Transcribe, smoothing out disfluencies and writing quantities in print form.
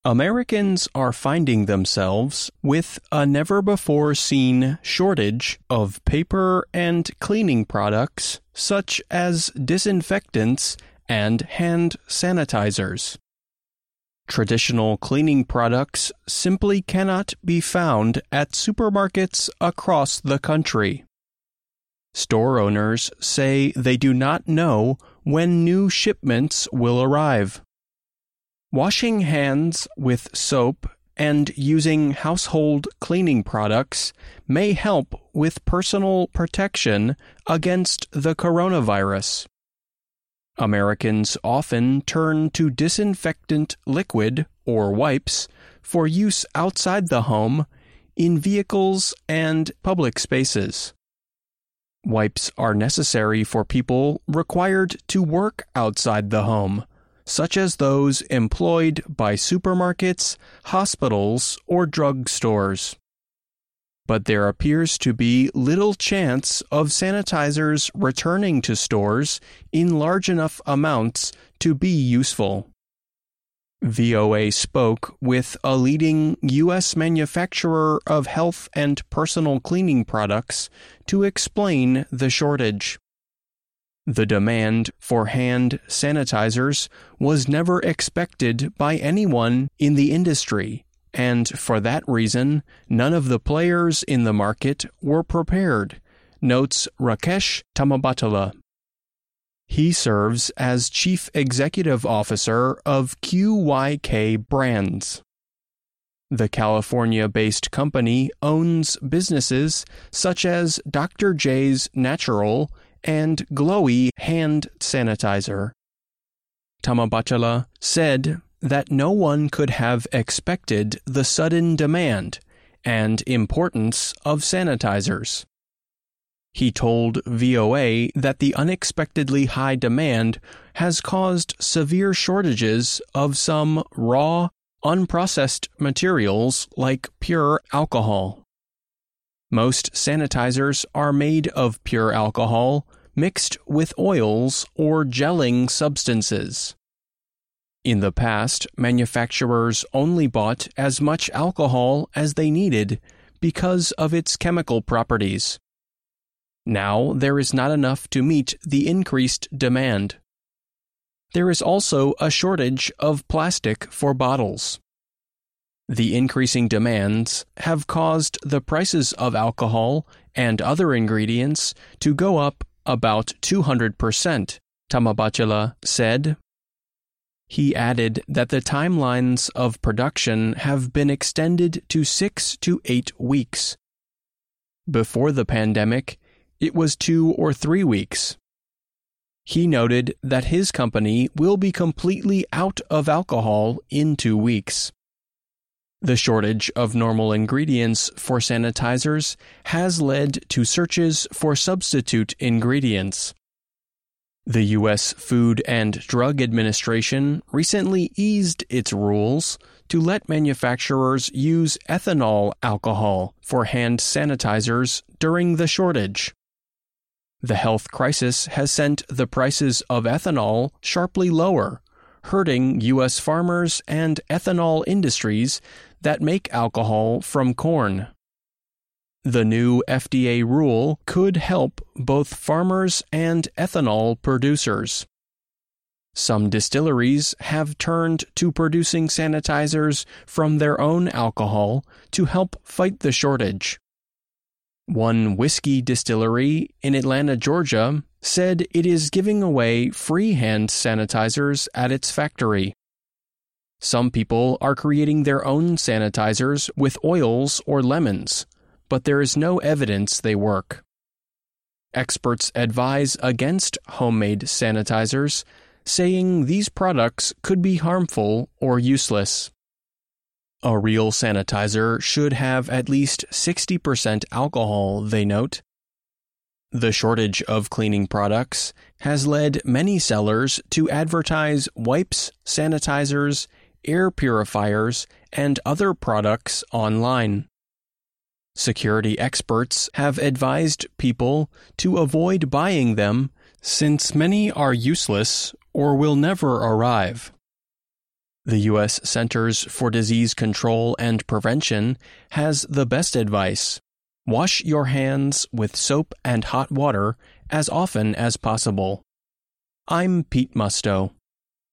Americans are finding themselves with a never-before-seen shortage of paper and cleaning products such as disinfectants and hand sanitizers. Traditional cleaning products simply cannot be found at supermarkets across the country. Store owners say they do not know when new shipments will arrive. Washing hands with soap and using household cleaning products may help with personal protection against the coronavirus. Americans often turn to disinfectant liquid or wipes for use outside the home, in vehicles, and public spaces. Wipes are necessary for people required to work outside the home, such as those employed by supermarkets, hospitals, or drug stores. But there appears to be little chance of sanitizers returning to stores in large enough amounts to be useful. VOA spoke with a leading U.S. manufacturer of health and personal cleaning products to explain the shortage. The demand for hand sanitizers was never expected by anyone in the industry, and for that reason, none of the players in the market were prepared, notes Rakesh Tamabatala. He serves as Chief Executive Officer of QYK Brands. The California-based company owns businesses such as Dr. J's Natural and Glowy hand sanitizer. Tamabatala said that no one could have expected the sudden demand and importance of sanitizers. He told VOA that the unexpectedly high demand has caused severe shortages of some raw, unprocessed materials like pure alcohol. Most sanitizers are made of pure alcohol mixed with oils or gelling substances. In the past, manufacturers only bought as much alcohol as they needed because of its chemical properties. Now there is not enough to meet the increased demand. There is also a shortage of plastic for bottles. The increasing demands have caused the prices of alcohol and other ingredients to go up about 200%, Tamabatala said. He added that the timelines of production have been extended to 6 to 8 weeks. Before the pandemic, it was 2 or 3 weeks. He noted that his company will be completely out of alcohol in 2 weeks. The shortage of normal ingredients for sanitizers has led to searches for substitute ingredients. The U.S. Food and Drug Administration recently eased its rules to let manufacturers use ethanol alcohol for hand sanitizers during the shortage. The health crisis has sent the prices of ethanol sharply lower, hurting U.S. farmers and ethanol industries that make alcohol from corn. The new FDA rule could help both farmers and ethanol producers. Some distilleries have turned to producing sanitizers from their own alcohol to help fight the shortage. One whiskey distillery in Atlanta, Georgia, said it is giving away free hand sanitizers at its factory. Some people are creating their own sanitizers with oils or lemons, but there is no evidence they work. Experts advise against homemade sanitizers, saying these products could be harmful or useless. A real sanitizer should have at least 60% alcohol, they note. The shortage of cleaning products has led many sellers to advertise wipes, sanitizers, air purifiers, and other products online. Security experts have advised people to avoid buying them since many are useless or will never arrive. The U.S. Centers for Disease Control and Prevention has the best advice. Wash your hands with soap and hot water as often as possible. I'm Pete Musto.